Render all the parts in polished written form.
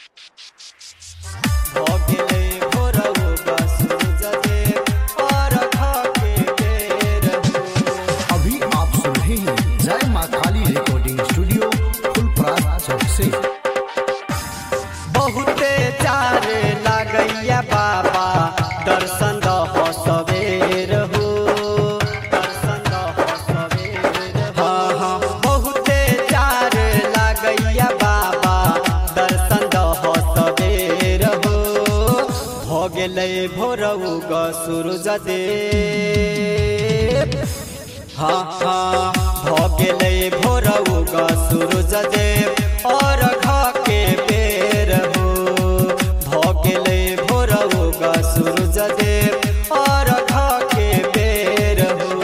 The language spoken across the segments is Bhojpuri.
अभी आप सुन रहे हैं जय माँ काली रिकॉर्डिंग स्टूडियो फुलपरास चौक से। बहुते चारे लागैया बाबा दर्शन दहो सवेर हो, दर्शन दहो सवेर। हाँ हाँ बहुते चारे लागैया बाबा दर्शन दहो सवेर हो। हो गेलै भोरउ ग सूरज देव, हाँ हाँ हो गेलै भोरउ ग सूरज देव और के बेर हो। हो गेलै भोरउ ग सूरज देव और के बेर हो।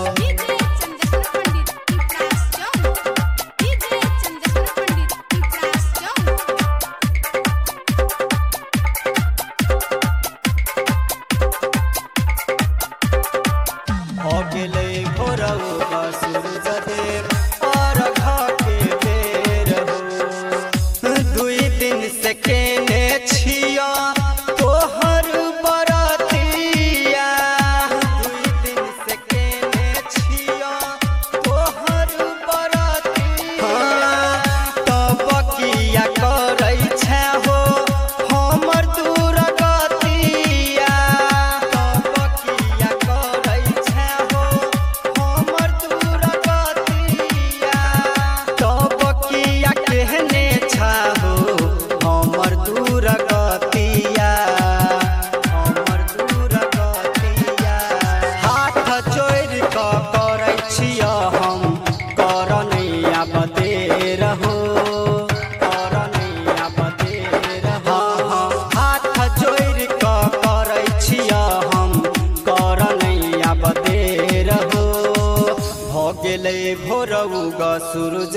हो गेलै भोरउ ग सूरज देव और के बेर हो। दुई दिन से केने छिया तोहर बरतिया, दुई दिन से केने छिया तोहर बरतिया। तब किया करै छै हो हमर दुर्गतिया, तब किया करै छै हो हमर दुर्गतिया। तब किया केहने छाहो हमर दुर्गतिया, हमर दुर्गतिया। हाथ जोड़ि कऽ करै छियै हम करनैया बदेर हो, करनैया बदेर। हाँ हाँ हाथ जोड़ि कऽ करै छियै हम करनैया बदेर हो। हो गेलै भोरउ ग सूरज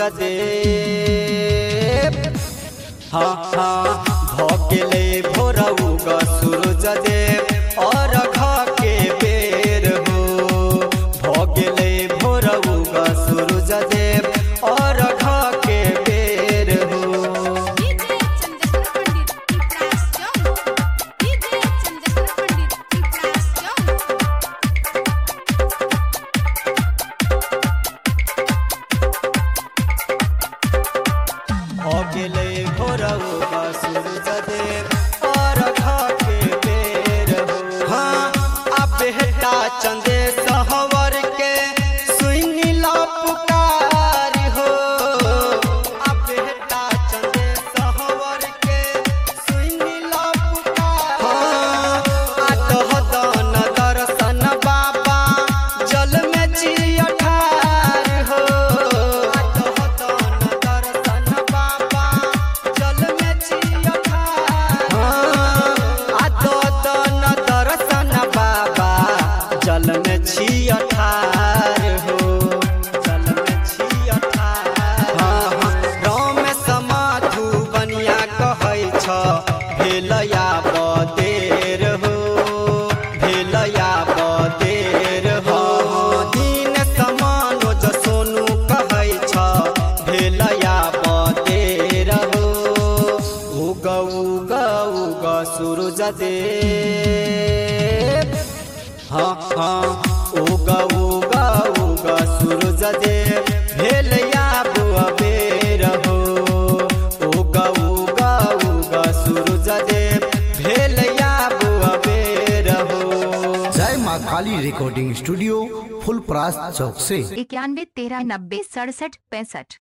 देव, हाँ हाँ हो गेलै भोरउ ग सूरज देव और के बेर हो। हो गेलै भोरउ ग सूरज देव और के बेर हो। हो गेलै भोरउ ग सूरज देव और के बेर हो। हाँ अब बेटा चंदे सहवर के सुनि ला पुकार हो। अब बेटा चंदे सहवर के सुनि ला पुकार। हाँ आटह दन दर्शन बाबा जल में जिया ठार हो। आटह दन दर्शन बाबा जल में जिया ठार। हाँ आटह दन दर्शन बाबा जल में छिया ठार हो, जल में छिया ठार। हाँ हाँ राम समाधु बनिया कहै छ भेलया बदेर हो, भेलया बदेर हो। दिन समानो ज सोनू कहै छ भेलया बदेर हो। उग उग उग सूरज देव, हाँ हाँ उग उग उग सूरज देव भेलया बेर हो। उग उग उग सूरज देव भेलया बेर हो। जय माँ काली रिकॉर्डिंग स्टूडियो फुलपरास चौक से। 91 13 90 67 65।